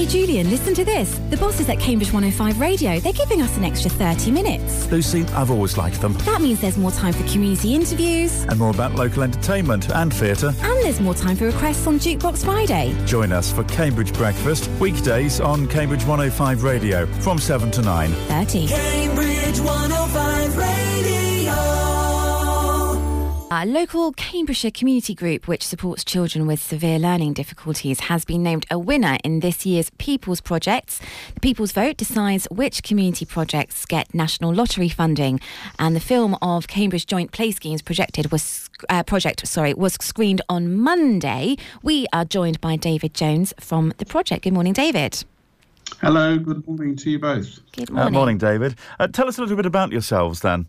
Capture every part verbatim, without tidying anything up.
Hey Julian, listen to this. The bosses at Cambridge one oh five Radio, they're giving us an extra thirty minutes. Lucy, I've always liked them. That means there's more time for community interviews. And more about local entertainment and theatre. And there's more time for requests on Jukebox Friday. Join us for Cambridge Breakfast, weekdays on Cambridge one oh five Radio, from seven to nine. thirty. Cambridge one oh five Radio. A local Cambridgeshire community group which supports children with severe learning difficulties has been named a winner in this year's People's Projects. The People's Vote decides which community projects get national lottery funding, and the film of Cambridge Joint Play Schemes projected was uh, project sorry was screened on Monday. We are joined by David Jones from the project. Good morning, David. Hello, good morning to you both. Good morning. Uh, morning, David. Uh, tell us a little bit about yourselves then.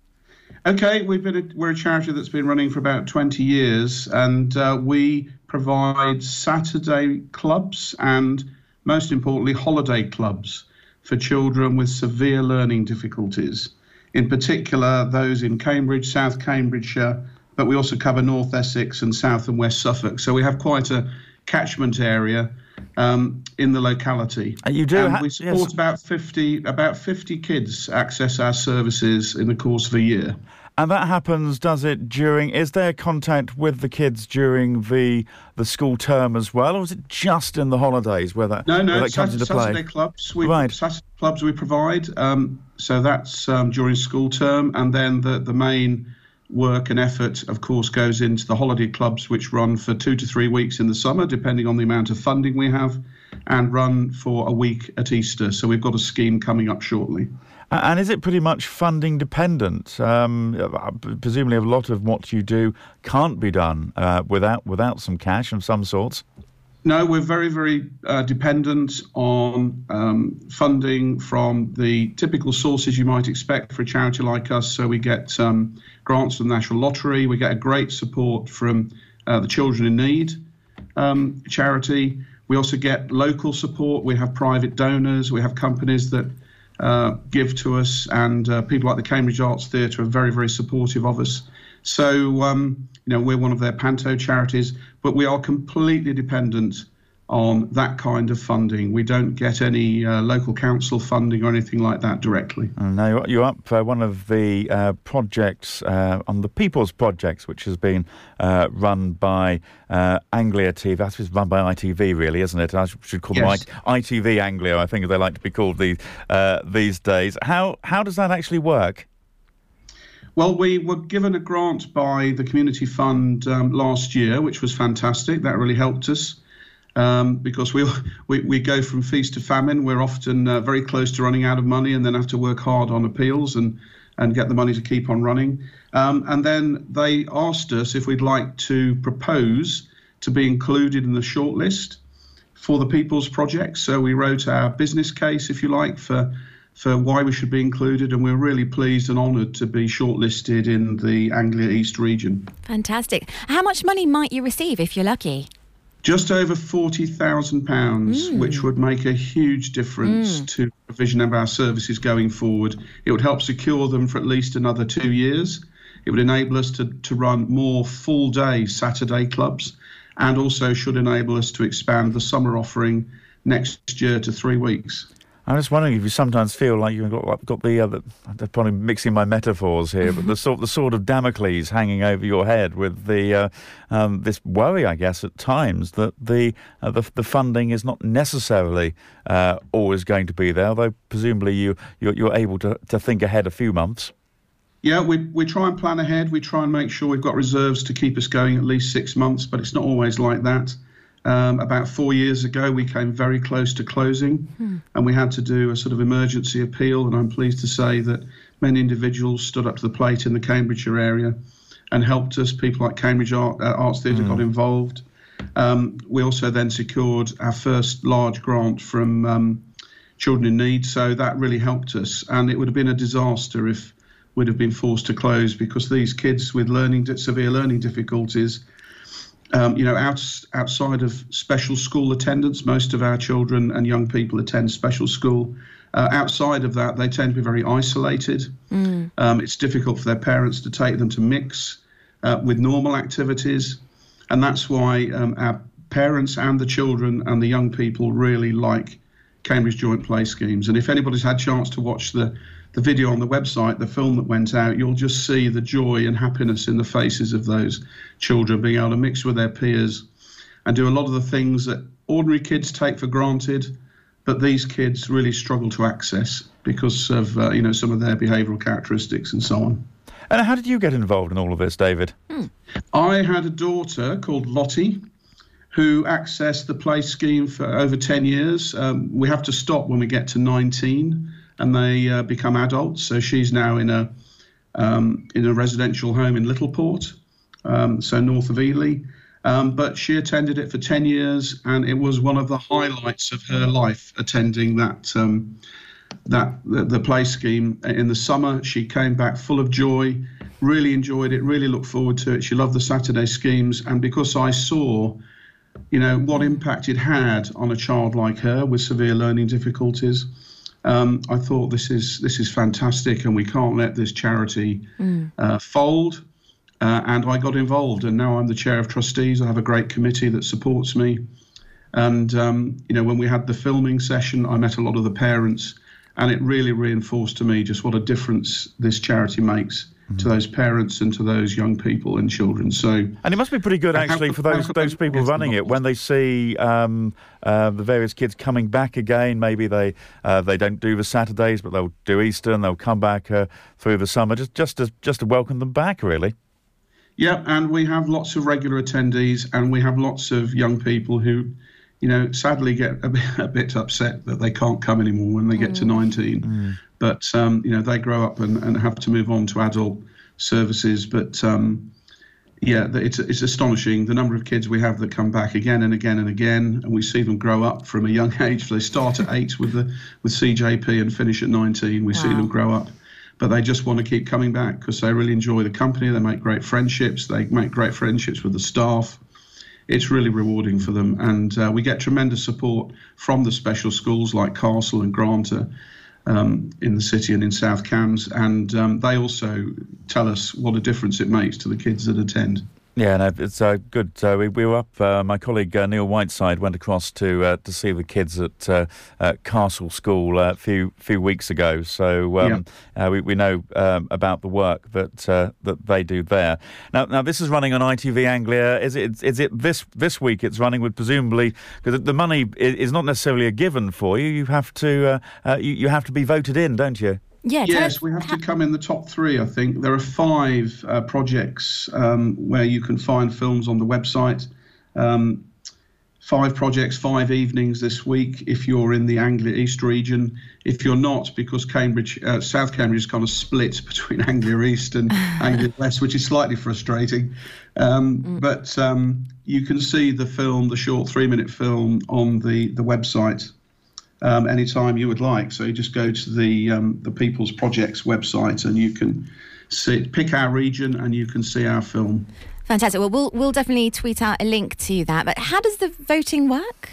Okay, we've been a, we're a charity that's been running for about twenty years, and uh, we provide Saturday clubs and, most importantly, holiday clubs for children with severe learning difficulties. In particular, those in Cambridge, South Cambridgeshire, but we also cover North Essex and South and West Suffolk. So we have quite a catchment area um, in the locality. And you do. And Ha- we support yes. about fifty about fifty kids access our services in the course of a year. And that happens, does it, during... Is there contact with the kids during the the school term as well, or is it just in the holidays where that, no, no, where that comes Saturday, into play? Saturday clubs. We, Right. Saturday clubs we provide. Um, so that's um, during school term, and then the the main work and effort, of course, goes into the holiday clubs, which run for two to three weeks in the summer, depending on the amount of funding we have, and run for a week at Easter. So we've got a scheme coming up shortly. Uh, And is it pretty much funding dependent? Um, uh, presumably a lot of what you do can't be done uh, without without some cash of some sorts. No, we're very, very uh, dependent on um, funding from the typical sources you might expect for a charity like us. So we get um, grants from the National Lottery. We get a great support from uh, the Children in Need um, charity. We also get local support. We have private donors. We have companies that uh, give to us, and uh, people like the Cambridge Arts Theatre are very, very supportive of us. So, um, you know, we're one of their Panto charities, but we are completely dependent on that kind of funding. We don't get any uh, local council funding or anything like that directly. And now you're- you're up for one of the uh, projects uh, on the People's Projects, which has been uh, run by uh, Anglia T V. That's run by I T V, really, isn't it? I should call Yes. them I- ITV Anglia, I think they like to be called these uh, these days. How how does that actually work? Well, we were given a grant by the Community Fund um, last year, which was fantastic. That really helped us. Um, because we, we we go from feast to famine. We're often uh, very close to running out of money, and then have to work hard on appeals and and get the money to keep on running. Um, and then they asked us if we'd like to propose to be included in the shortlist for the People's Project. So we wrote our business case, if you like, for for why we should be included, and we're really pleased and honoured to be shortlisted in the Anglia East region. Fantastic. How much money might you receive if you're lucky? Just over forty thousand pounds, Mm. which would make a huge difference Mm. to provision of our services going forward. It would help secure them for at least another two years. It would enable us to, to run more full-day Saturday clubs, and also should enable us to expand the summer offering next year to three weeks. I'm just wondering if you sometimes feel like you've got, got the, uh, the, I'm probably mixing my metaphors here, but the sort, the sword of Damocles hanging over your head with the uh, um, this worry, I guess, at times that the uh, the, the funding is not necessarily uh, always going to be there, although presumably you, you're, you're able to, to think ahead a few months. Yeah, we we try and plan ahead. We try and make sure we've got reserves to keep us going at least six months, but it's not always like that. Um, about four years ago, we came very close to closing, hmm. and we had to do a sort of emergency appeal. And I'm pleased to say that many individuals stood up to the plate in the Cambridgeshire area and helped us. People like Cambridge Art, uh, Arts Theatre hmm. got involved. Um, we also then secured our first large grant from um, Children in Need, so that really helped us. And it would have been a disaster if we'd have been forced to close, because these kids with learning severe learning difficulties, Um, you know, out, outside of special school attendance, most of our children and young people attend special school. Uh, outside of that, they tend to be very isolated. Mm. Um, it's difficult for their parents to take them to mix uh, with normal activities. And that's why um, our parents and the children and the young people really like Cambridge Joint Play Schemes. And if anybody's had a chance to watch the, the video on the website, the film that went out, you'll just see the joy and happiness in the faces of those children being able to mix with their peers and do a lot of the things that ordinary kids take for granted, but these kids really struggle to access because of uh, you know some of their behavioural characteristics and so on. And how did you get involved in all of this, David? Hmm. I had a daughter called Lottie who accessed the play scheme for over ten years. Um, we have to stop when we get to nineteen and they uh, become adults. So she's now in a um, in a residential home in Littleport, um, so north of Ely. Um, but she attended it for ten years, and it was one of the highlights of her life attending that um, that the, the play scheme. In the summer, she came back full of joy, really enjoyed it, really looked forward to it. She loved the Saturday schemes, and because I saw, you know, what impact it had on a child like her with severe learning difficulties, um, I thought this is this is fantastic, and we can't let this charity mm. uh, fold. Uh, and I got involved, and now I'm the chair of trustees. I have a great committee that supports me. And, um, you know, when we had the filming session, I met a lot of the parents, and it really reinforced to me just what a difference this charity makes mm-hmm. to those parents and to those young people and children. So, and it must be pretty good, actually, how, for those those people running it, when they see um, uh, the various kids coming back again. Maybe they uh, they don't do the Saturdays, but they'll do Easter, and they'll come back uh, through the summer, just, just, to, just to welcome them back, really. Yeah, and we have lots of regular attendees, and we have lots of young people who, you know, sadly get a bit, a bit upset that they can't come anymore when they get mm. to nineteen. Mm. But, um, you know, they grow up and, and have to move on to adult services. But, um, yeah, it's, it's astonishing the number of kids we have that come back again and again and again, and we see them grow up from a young age. They start at eight with the with C J P and finish at nineteen. We wow. see them grow up. But they just want to keep coming back because they really enjoy the company. They make great friendships. They make great friendships with the staff. It's really rewarding for them. And uh, we get tremendous support from the special schools like Castle and Granta um, in the city and in South Cambs. And um, they also tell us what a difference it makes to the kids that attend. Yeah, no, it's uh, good. Uh, we, we were up. Uh, my colleague uh, Neil Whiteside went across to uh, to see the kids at uh, uh, Castle School uh, a few few weeks ago. So um, yeah. uh, we we know um, about the work that uh, that they do there. Now, now this is running on I T V Anglia. Is it is it this this week? It's running with presumably because the money is not necessarily a given for you. You have to uh, uh, you, you have to be voted in, don't you? Yeah, yes, we have to come in the top three, I think. There are five uh, projects um, where you can find films on the website. Um, five projects, five evenings this week if you're in the Anglia East region. If you're not, because Cambridge, uh, South Cambridge is kind of split between Anglia East and Anglia West, which is slightly frustrating. Um, mm. But um, you can see the film, the short three-minute film, on the, the website. Um, anytime you would like. So you just go to the um, the People's Projects website and you can see, pick our region and you can see our film. Fantastic. Well, we'll we'll definitely tweet out a link to that. But how does the voting work?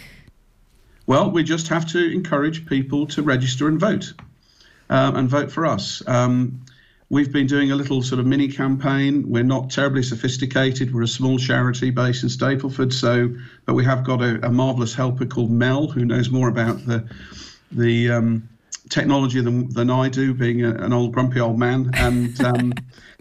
Well, we just have to encourage people to register and vote, um, and vote for us. Um, We've been doing a little sort of mini campaign. We're not terribly sophisticated. We're a small charity based in Stapleford, so but we have got a, a marvellous helper called Mel, who knows more about the the um, technology than than I do, being a, an old grumpy old man. And um,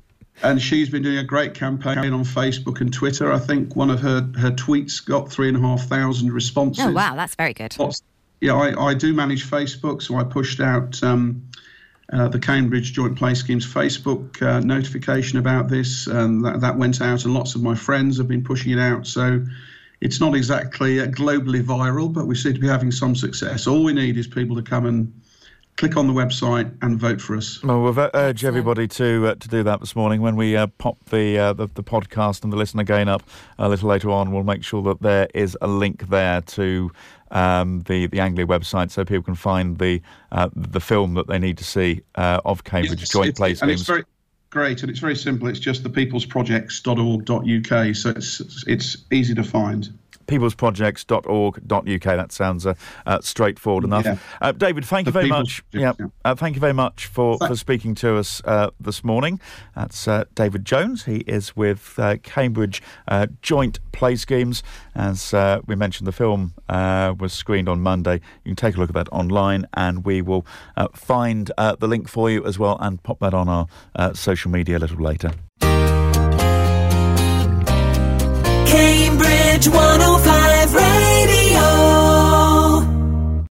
and she's been doing a great campaign on Facebook and Twitter. I think one of her her tweets got three and a half thousand responses. Oh wow, that's very good. Yeah, I, I do manage Facebook, so I pushed out. Um, Uh, the Cambridge Joint Play Schemes Facebook uh, notification about this, and that, that went out, and lots of my friends have been pushing it out. So it's not exactly uh, globally viral, but we seem to be having some success. All we need is people to come and click on the website and vote for us. Well, we'll urge everybody to uh, to do that this morning. When we uh, pop the, uh, the the podcast and the Listen Again up a little later on, we'll make sure that there is a link there to um, the the Anglia website, so people can find the uh, the film that they need to see uh, of Cambridge it's, Joint it's, Play Schemes. And it's very great, and it's very simple. It's just the people's projects dot org dot U K, so it's it's easy to find. peoples projects dot org dot U K. That sounds uh, uh, straightforward enough. Yeah. Uh, David, thank The you very People's much. Project, Yeah, yeah. Uh, thank you very much for, Thank- for speaking to us uh, this morning. That's uh, David Jones. He is with uh, Cambridge uh, Joint Play Schemes. As uh, we mentioned, the film uh, was screened on Monday. You can take a look at that online, and we will uh, find uh, the link for you as well and pop that on our uh, social media a little later. Cambridge one oh